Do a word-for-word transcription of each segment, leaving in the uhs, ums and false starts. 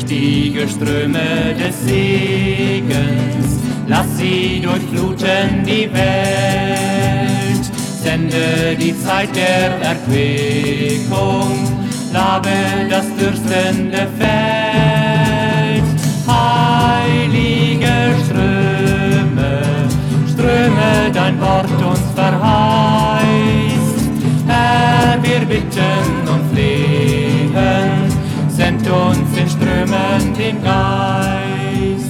Mächtige Ströme des Segens, lass sie durchfluten die Welt. Sende die Zeit der Erquickung, labe das dürstende Feld. Heilige Ströme, Ströme, dein Wort uns verheißt. Herr, wir bitten und flehen, send uns in Strömen den Geist.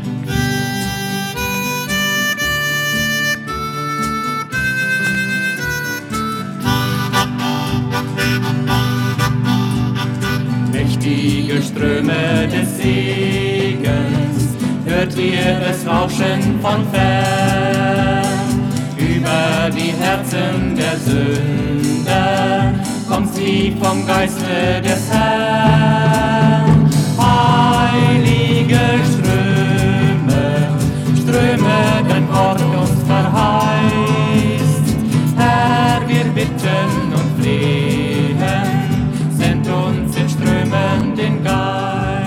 Mächtige Ströme des Segens, hört ihr es rauschen von fern. Über die Herzen der Sünder kommt sie vom Geiste des Herrn. Heilige Ströme, Ströme, dein Wort uns verheißt. Herr, wir bitten und flehen, send uns in Strömen den Geist.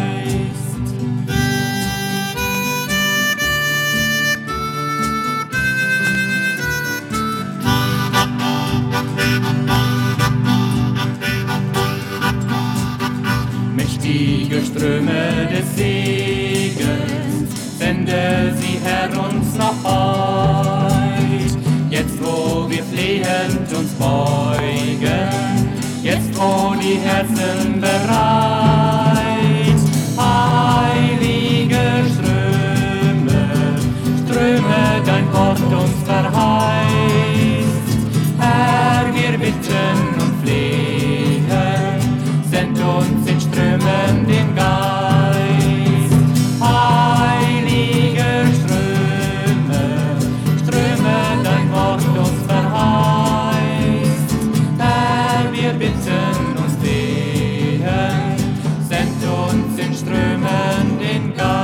Mächtige Ströme des Segens, sende sie, Herr, uns noch heut. Jetzt, wo wir flehend uns beugen, jetzt, wo die Herzen bereit. Heilige Ströme, Ströme, dein Wort uns verheißt. Herr, wir bitten und flehen, send uns in Strömen den Geist. Heilige Ströme, Ströme, dein Wort uns verheißt. Herr, wir bitten und flehen, send uns in Strömen den Geist.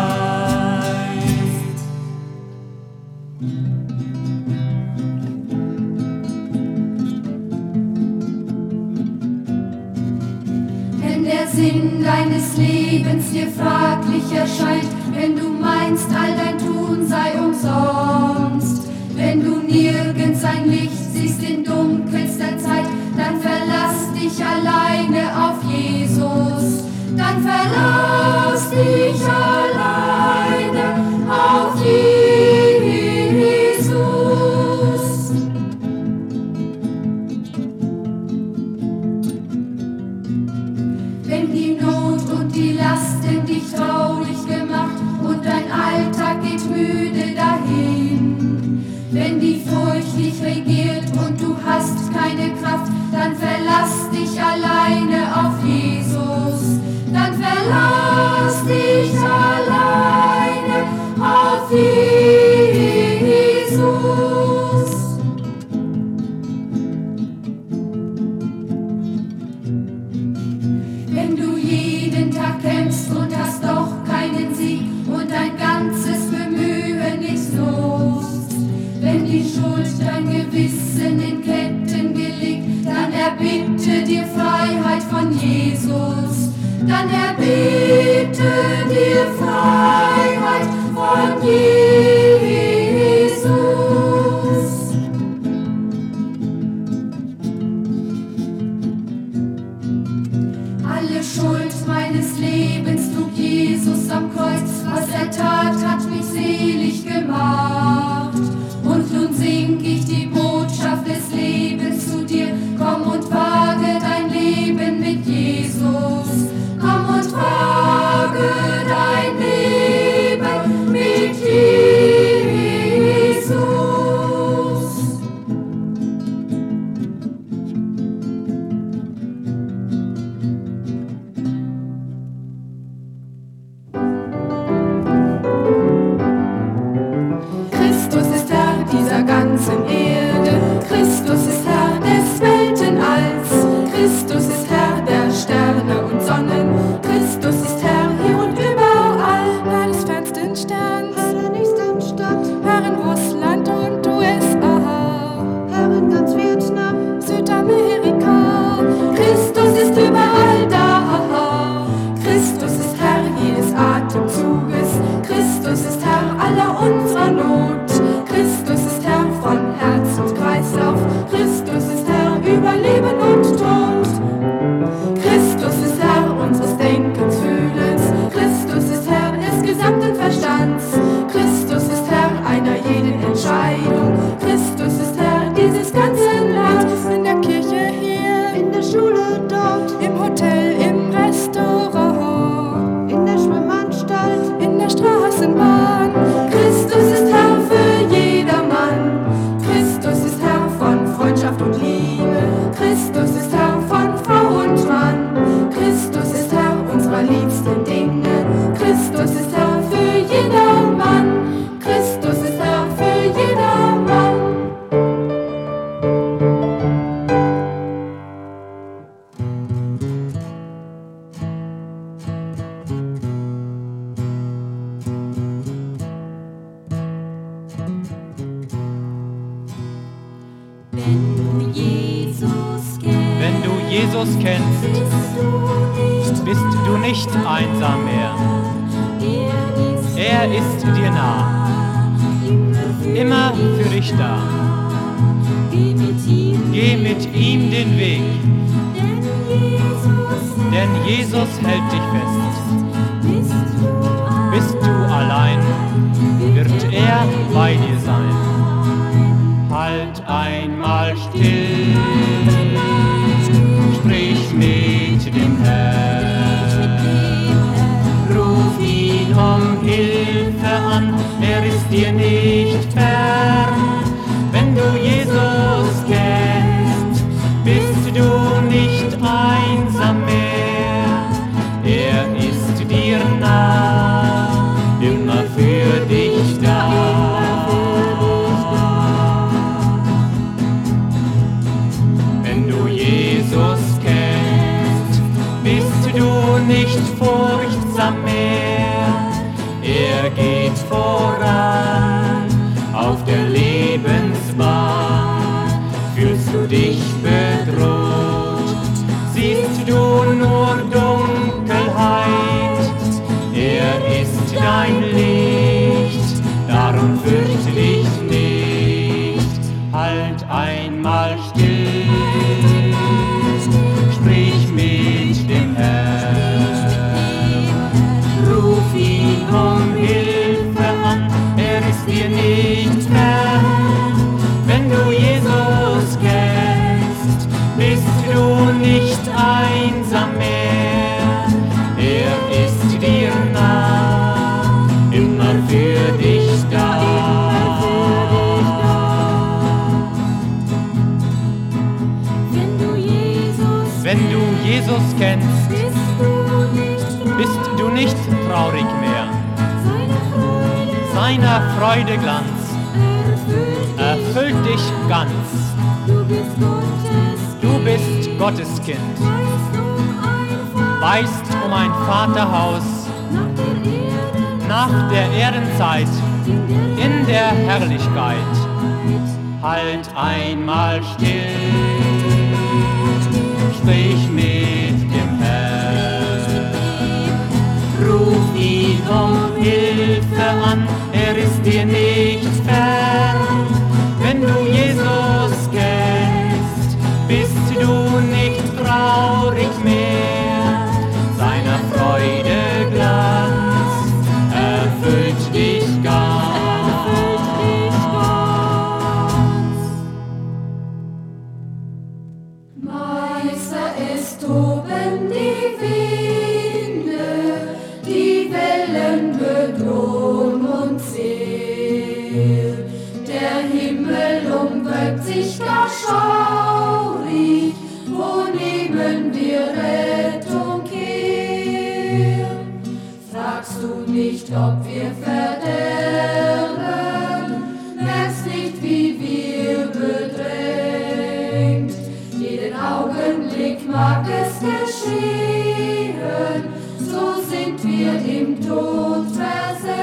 Wenn der Sinn deines Lebens dir fraglich erscheint, wenn du meinst, all dein Tun sei umsonst, wenn du nirgends ein Licht siehst in dunkelster Zeit, dann verlass dich alleine auf Jesus. Dann verlass dich alleine auf Jesus. Wenn die Not und die Lasten dich traurig gemacht und dein Alltag geht müde dahin, wenn die Furcht dich regiert und du hast keine Kraft, dann verlass dich alleine auf Jesus. Dann verlass dich alleine auf Jesus. Wenn du jeden Tag kämpfst und hast doch keinen Sieg und dein ganzes Bemühen nichts nutzt, wenn die Schuld dein Gewissen in Ketten gelegt, dann erbitte dir Freiheit von Jesus. Dann erbitte dir Freiheit von Jesus. Alle Schuld meines Lebens trug Jesus am Kreuz, was er tat, hat mich selig gemacht. Und nun sing ich die Botschaft des Lebens zu dir, komm und wage dein Leben mit Jesus. Komm und wage dein Leben mit Jesus. Jesus kennst, bist du nicht einsam mehr. Er ist dir nah, immer für dich da. Geh mit ihm den Weg, denn Jesus hält dich fest. Bist du allein, wird er bei dir sein. Halt einmal still, sprich mit dem Herrn. Ruf ihn um Hilfe an, er ist dir nicht fern. Wenn du Jesus kennst, bist du nicht einsam mehr. Er ist dir nah, immer für dich da. Wenn du Jesus kennst, bist du nicht furchtsam mehr. Er geht voran auf der Lebensbahn. Fühlst du dich bedroht, siehst du nur Dunkelheit. Er ist dein Licht, darum fürchte dich nicht. Halt einmal still, sprich mit dem Herrn. Ruf ihn um Hilfe an, er ist dir nicht fern. Wenn du Jesus kennst, bist du nicht einsam mehr. Er ist dir nah, immer für dich da. Wenn du Jesus kennst, bist du nicht traurig mehr. Seiner Freude Glanz erfüllt dich ganz. Du bist Gottes Kind, weißt um ein Vaterhaus nach der Erdenzeit in der Herrlichkeit. Halt einmal still, sprich mit dem Herrn. Ruf ihn um Hilfe an, er ist dir nicht fern. Wenn du Jesus kennst, bist du nicht traurig mehr. Seiner Freude Glanz erfüllt dich ganz. Meister, es toben die Winde, die Wellen bedrohen uns sehr. Der Himmel umwölkt sich gar schaurig, wo neben dir Rettung kehrt. Fragst du nicht, ob wir verderben, merkst nicht, wie wir bedrängt. Jeden Augenblick mag es geschehen, so sind wir im Tod versenkt.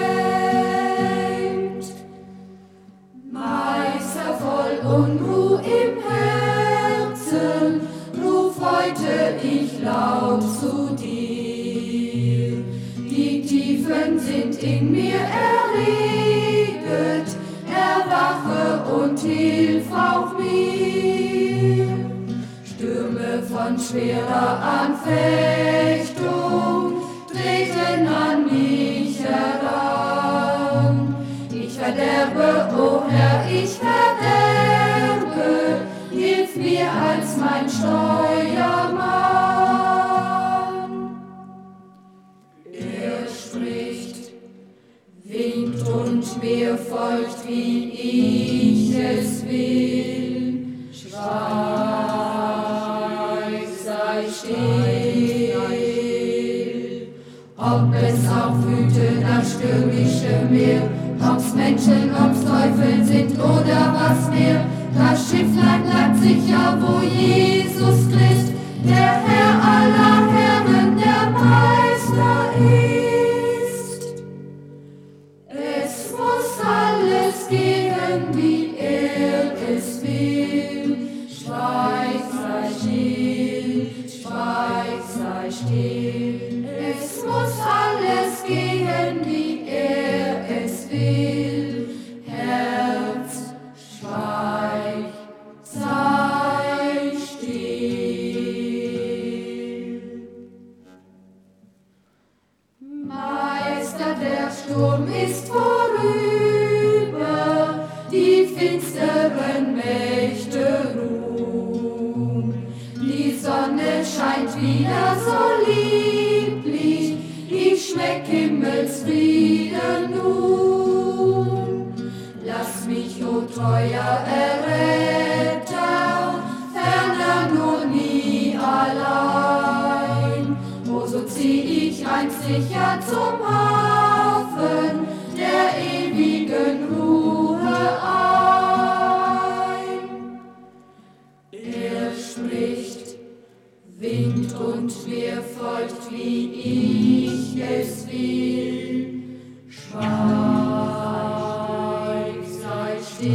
Meister, voll Unruh im Herzen, ruf heute ich laut zu dir. Die Tiefen sind in mir erreget, erwache und hilf auch mir. Stürme von schwerer Anfechtung treten an mich heran. Ich verderbe, o Herr, ich verderbe, hilf mir als mein Steuermann. Er spricht, Wind und Meer folgt, wie ich es will. Schweig, sei still. Ob es auch wüte das stürmische Meer, ob's Menschen, ob's Teufel sind oder was mehr, das Schifflein bleibt sicher, wo Jesus Christ, der Herr aller Herren, der Meister ist. Es muss alles gehen, wie er es will. Schweig, sei still, still. Es muss alles gehen, wie er es will. Herz, schweig, sei still. Meister, der Sturm ist vorüber, die finsteren Mächte ruhen. Die Sonne scheint wieder so lieblich, ich schmeck Himmelsfrieden nun. Lass mich, o treuer Erretter, ferner nur nie allein. O so zieh ich einst sicher zum Hafen der ewigen Ruhe ein. Er spricht, Wind und mir folgt, wie ich es will. Schweig, sei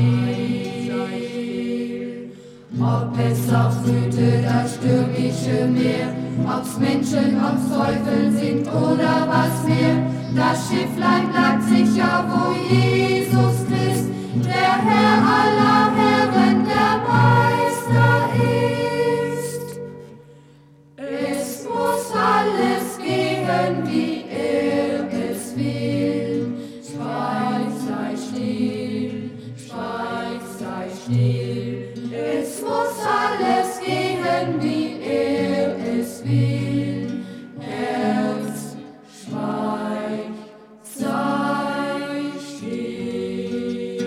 still. Ob es auch wüte das stürmische Meer, ob's Menschen, ob's Teufel sind oder was mehr, das Schifflein bleibt sicher, wo Jesus Christ, der Herr aller Herren, der Meister ist. Es muss alles gehen, wie er es will. Schweig, sei still, schweig, sei still. Es muss alles gehen, wie er es will. Herz, schweig, sei still.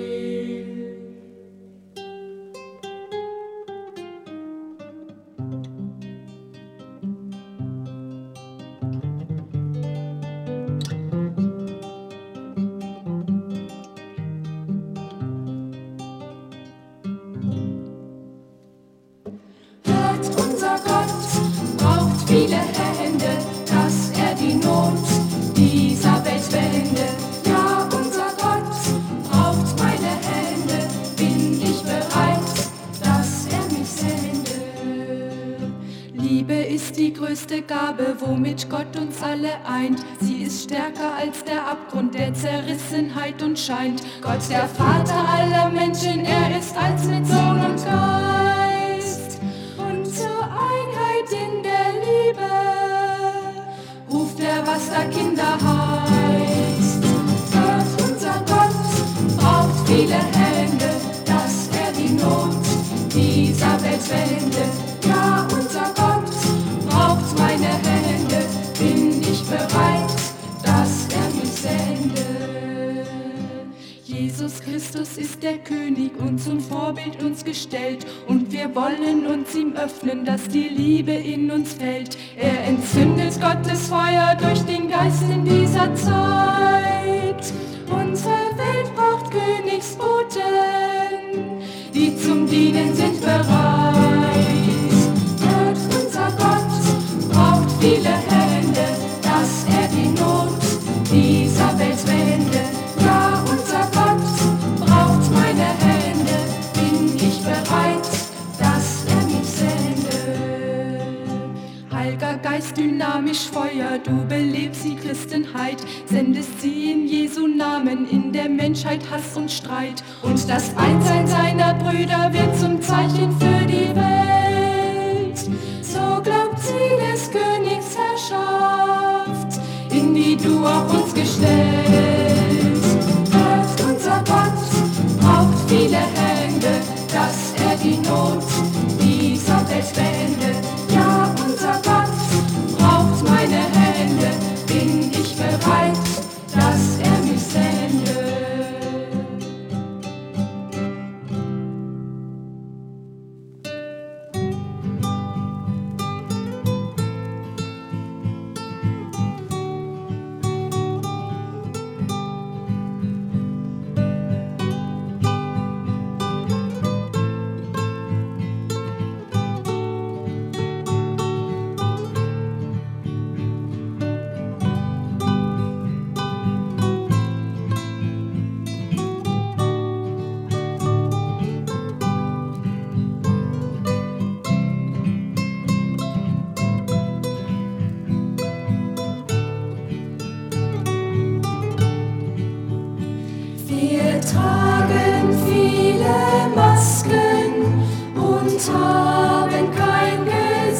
Hört, unser Gott braucht viele Hände, dass er die Not dieser Welt wende. Ja, unser Gott braucht meine Hände, bin ich bereit, dass er mich sende. Liebe ist die größte Gabe, womit Gott uns alle eint. Sie ist stärker als der Abgrund der Zerrissenheit und scheint. Gott, der Vater aller Menschen, er ist eins mit Sohn und Geist. Und zur Einheit in der Liebe ruft er, was da Kinder heißt. Gott, unser Gott, braucht viele Hände, dass er die Not dieser Welt wende. Ja, unser Gott braucht meine Hände, bin ich bereit, dass er mich sende. Jesus Christus ist der König und zum Vorbild uns gestellt, und wir wollen uns ihm öffnen, dass die Liebe in uns fällt. Er entzündet Gottes Feuer durch den Geist in dieser Zeit. Unsere Welt braucht Königsboten, die zum Dienen sind bereit. Hört, unser Gott braucht viele Hände, dass er die Not dieser Welt wende. Ja, unser Gott braucht meine Hände, bin ich bereit, dass er mich sende. Heiliger Geist, dynamisch Feuer, du belebst die Christenheit, sendest sie in Jesu Namen in der Menschheit Hass und Streit. Und das Einssein seiner Brüder wird zum Zeichen für die Welt. So glaubt sie des Königs Herrschaft, in die du auch uns gestellt. Hört, unser Gott braucht viele Hände, dass er die Not dieser Welt wende. Ja, unser Gott braucht meine Hände, bin ich bereit, dass er mich sende.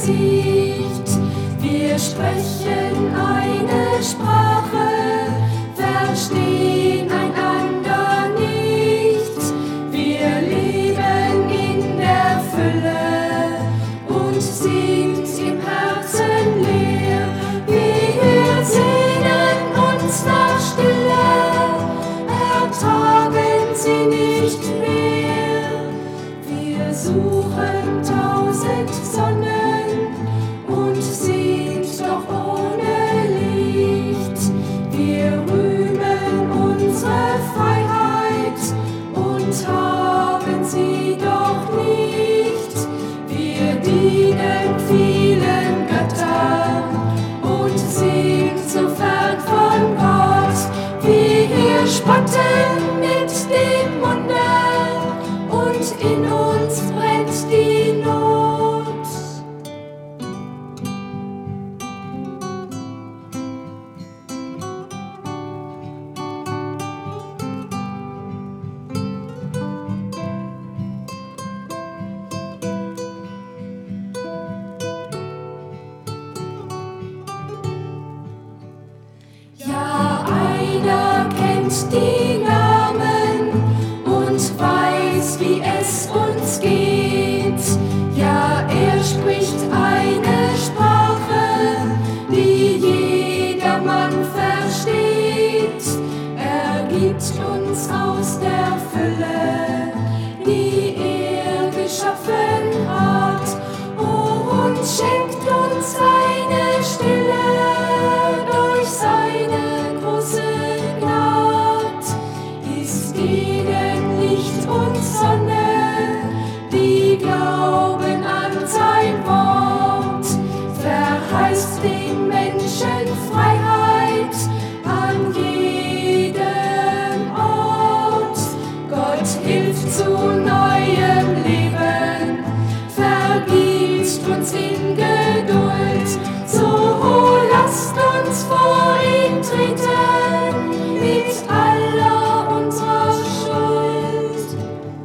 Gesicht. Wir sprechen eine Sprache, verstehen einander nicht. Wir leben in der Fülle und sind im Herzen leer. Wir sehnen uns nach Stille, ertragen sie nicht mehr. Wir suchen tausend Sonnen und sind doch ohne Licht. Wir rühmen unsere Freiheit und haben sie doch nicht. Wir dienen vielen Göttern und sind so fern von Gott. Wir spotten mit dem Munde und in uns brennt die Not. Ja, einer kennt die Namen und weiß, wie es uns geht. Ja, er spricht eine Sprache, die jedermann versteht. Er gibt uns aus der Fülle, die er geschaffen hat, und schenkt uns seine Stille durch seine große Gnad. Ist ihnen Licht und Sonne, die glauben an sein Wort, verheißt den Menschen Freiheit an jedem Ort. Gott hilft zu neuem Leben, vergibt uns in Geduld, so lasst uns vor ihn treten mit aller unserer Schuld.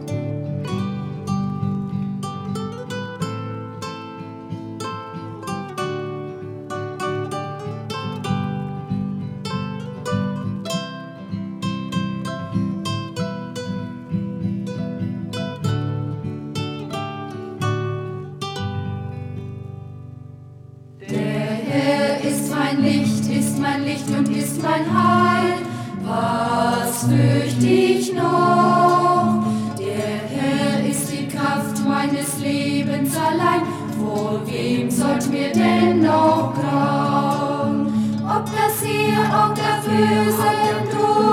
Der Herr ist mein Licht, ist mein Licht und ist mein Heil. Was fürcht ich noch? Der Herr ist die Kraft meines Lebens allein. Vor wem sollt mir denn noch grauen? Ob das Heer auch der Bösen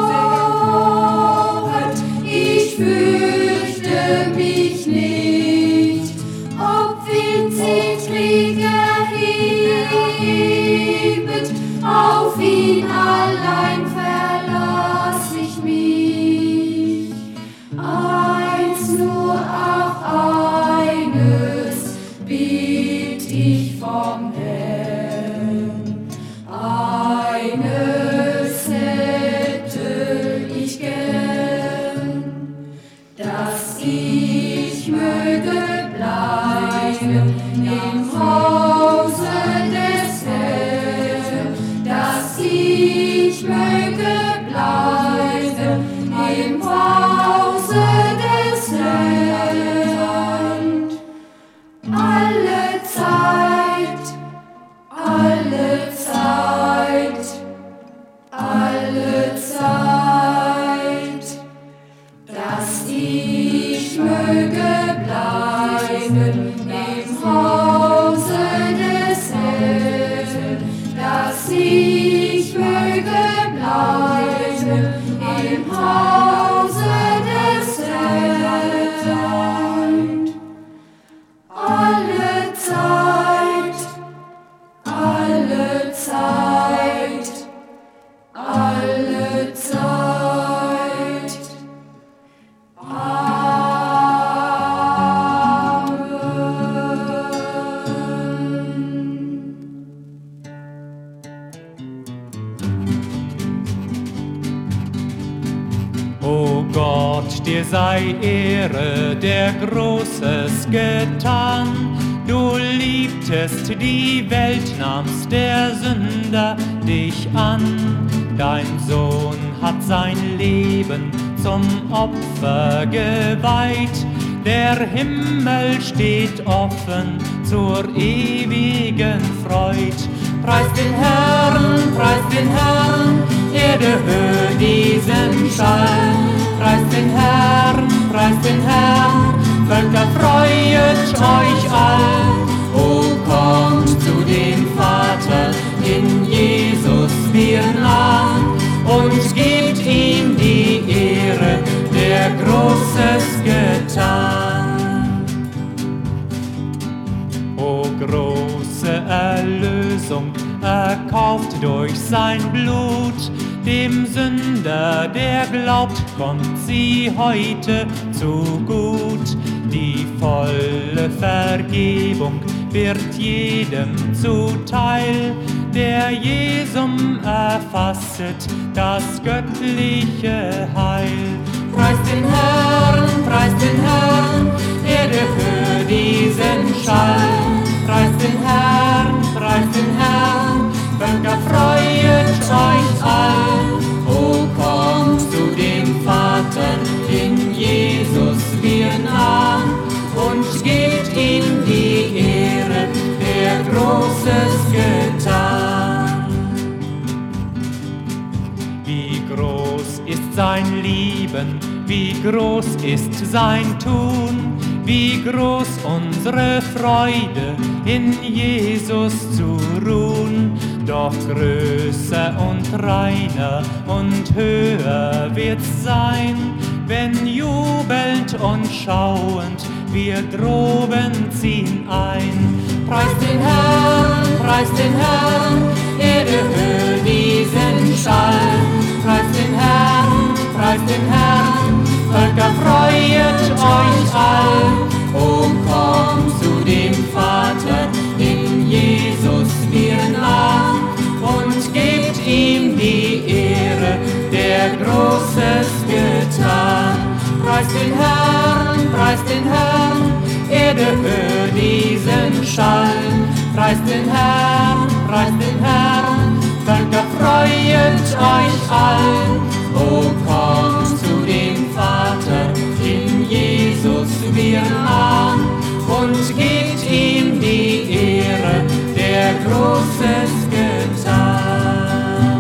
droht, ich fürchte mich nicht. Ob Wind sie Krieger hebet, auf ihn allein verlass ich mich. Eins nur, auch eines bitt ich vom Herrn. Eines hätte ich gern, dass ich möge bleiben im Hause des Herrn, dass ich möge bleiben im Hause des Herrn. Alle Zeit, alle Zeit, alle Zeit, dass ich möge bleiben im Hause des Herrn, dass ich möge bleiben im Hause des Herrn. Alle Zeit, alle Zeit, alle Zeit. O Gott, dir sei Ehre, der Großes getan. Du liebtest die Welt, nahmst der Sünder dich an. Dein Sohn hat sein Leben zum Opfer geweiht. Der Himmel steht offen zur ewigen Freud. Preis den Herrn, preis den Herrn, Erde, hör diesen Schall. Preis den Herrn, preis den Herrn, Völker, freuet euch all. O kommt zu dem Vater in Jesus wir nah und gebt ihm die Ehre, der Großes getan. O große Erlösung, erkauft durch sein Blut, dem Sünder, der glaubt, kommt sie heute zu gut. Die volle Vergebung wird jedem zuteil, der Jesum erfasset das göttliche Heil. Preis den Herrn, preis den Herrn, Erde, hör diesen Schall. Preis den Herrn, preis den Herrn, Völker, freuet euch all. O kommt zu dem Vater in Jesus wir nah und gebt ihm die Ehre, der Großes getan. Wie groß ist sein Lieben, wie groß ist sein Tun, wie groß unsere Freude, in Jesus zu ruhen. Doch größer und reiner und höher wird's sein, wenn jubelnd und schauend wir droben ziehen ein. Preis den Herrn, preis den Herrn, Erde, hör diesen Schall. Preis den Herrn, preis den Herrn, Völker, freuet euch all. O kommt zu dem Vater in Jesus wir nah und gebt ihm die Ehre, der Großes getan. Preis den Herrn, preis den Herrn, Erde, hör diesen Schall. Preis den Herrn, preis den Herrn, Völker, freuet euch all. O kommt zu dem Vater in Jesus wir nah und gebt ihm die Ehre, der Großes getan.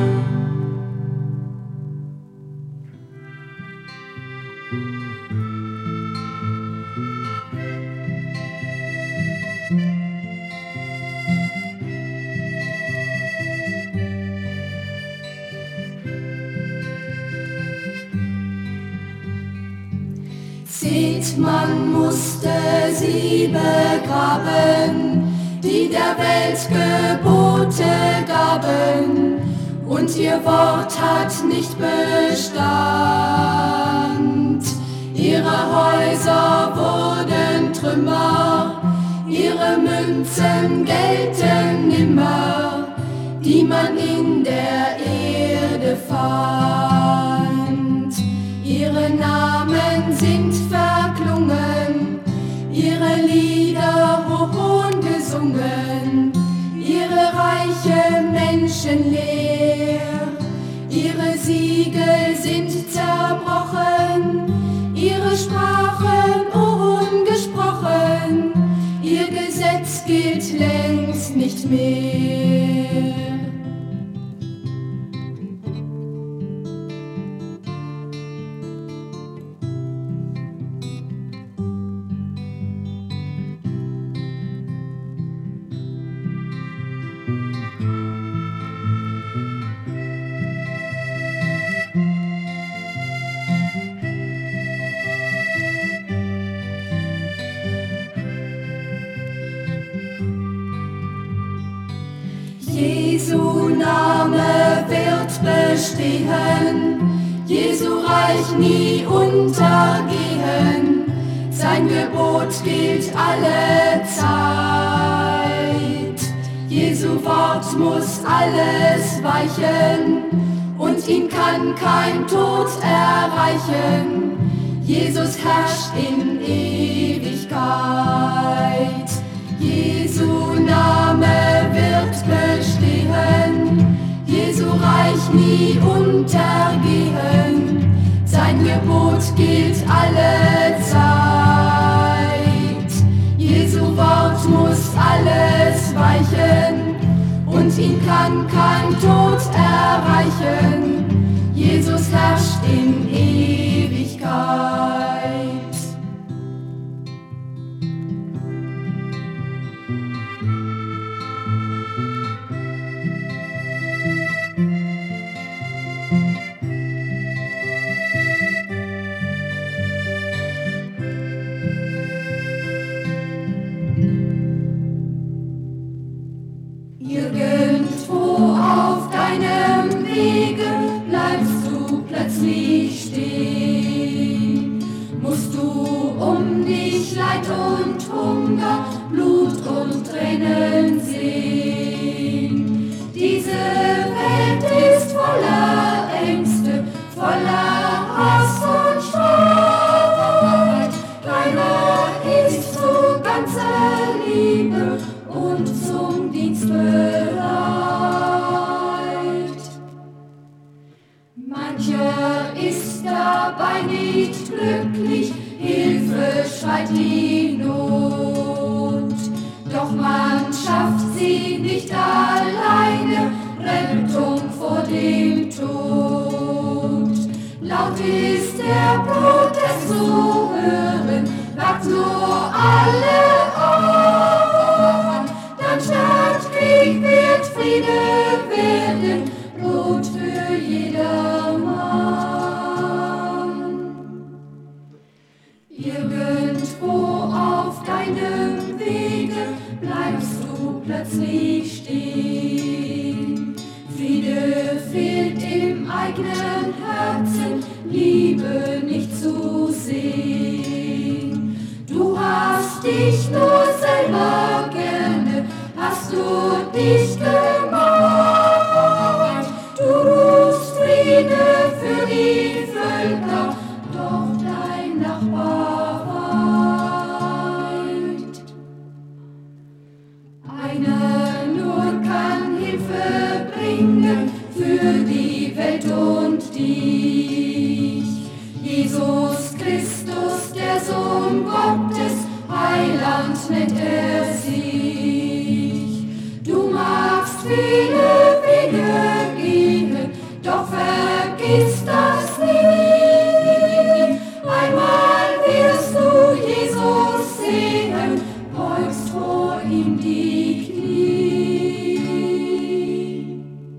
Seht, man musste sie begraben, die der Welt Gebote gaben, und ihr Wort hat nicht Bestand. Ihre Häuser wurden Trümmer, ihre Münzen gelten nimmer, die man in der Erde fand. Ihre Namen sind verklungen, ihre Lieder hohn gesungen, ihre reiche Menschen leer, ihre Siegel sind zerbrochen, ihre Sprachen ungesprochen, ihr Gesetz gilt längst nicht mehr. Jesu Name wird bestehen, Jesu Reich nie untergehen, sein Gebot gilt alle Zeit. Jesu Wort muss alles weichen und ihn kann kein Tod erreichen. Jesus herrscht in Ewigkeit. Name wird bestehen, Jesu Reich nie untergehen, sein Gebot gilt alle Zeit. Jesu Wort muss alles weichen, und ihn kann kein Tod erreichen. Jesus herrscht in Ewigkeit. Irgendwo auf deinem Wege bleibst du plötzlich stehen. Musst du um dich Leid und Hunger, Blut und Tränen sehen. Diese Welt ist voller Ängste, voller Hass und Streit. Keiner ist zu ganzer Liebe und zum Dienst bereit. Mancher ist dabei nicht glücklich, Hilfe schreit die Not. Doch man schafft sie nicht alleine, Rettung vor dem Tod. Laut ist der Protest zu hören, wagt nur alle an. Dann statt Krieg wird Friede werden, Brot für jedermann. Irgendwo auf deinem Wege bleibst du plötzlich stehen. Friede fehlt im eigenen Herzen, Liebe nicht zu sehen. Du hast dich nur selber gerne, hast du dich gemacht. Du rufst Friede für die Völker, doch dein Nachbar weint. Einer nur kann Hilfe bringen für die Welt und dich. Jesus Christus, der Sohn Gottes, Heiland nennt er sich. Du magst viele Wege gehen, doch vergiss das nie. Einmal wirst du Jesus sehen, beugst vor ihm die Knie.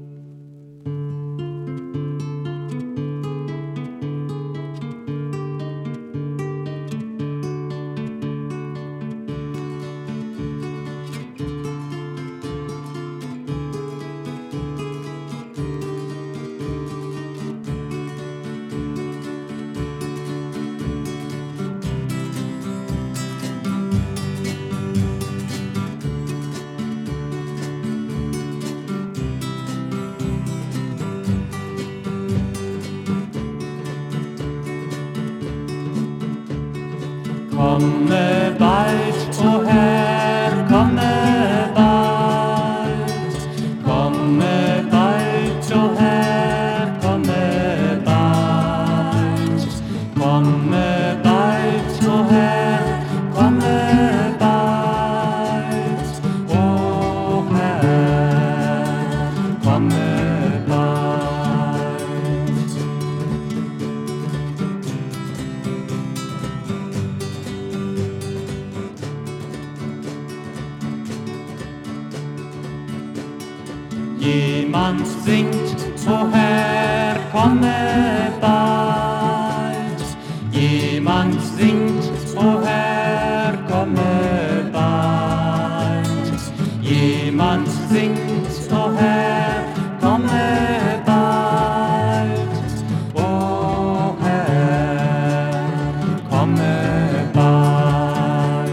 Komme bald, o Herr, komme bald. Komme bald, o Herr, komme bald. Komme bald, o Herr, komme bald. O Herr, komme bald. Jemand singt, o Herr, komme bald. Jemand singt, o Herr, komme bald. Jemand singt, o Herr, komme bald. O Herr, komme bald.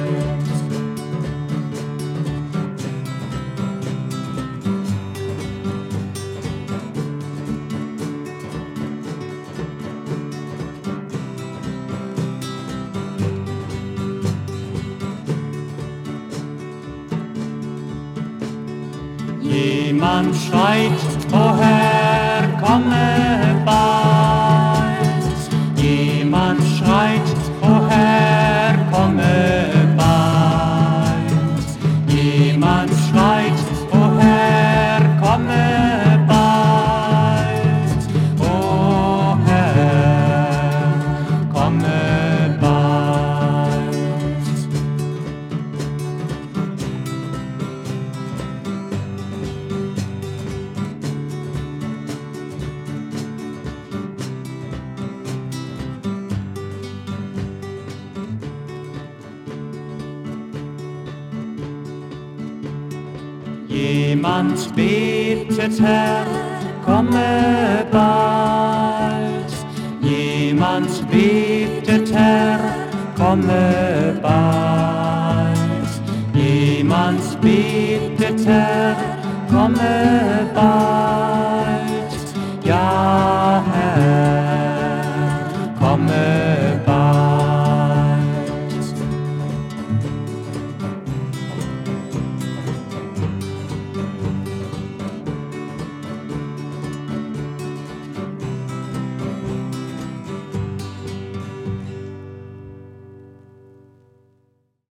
Jemand schreit, o Herr, komme bald. Jemand schreit, o Herr, komme bald. Jemand schreit, o Herr, komme bald. O Herr, komme bald. Jemand betet, Herr, komme bald. Jemand betet, Herr, komme bald. Jemand betet, Herr, komme bald.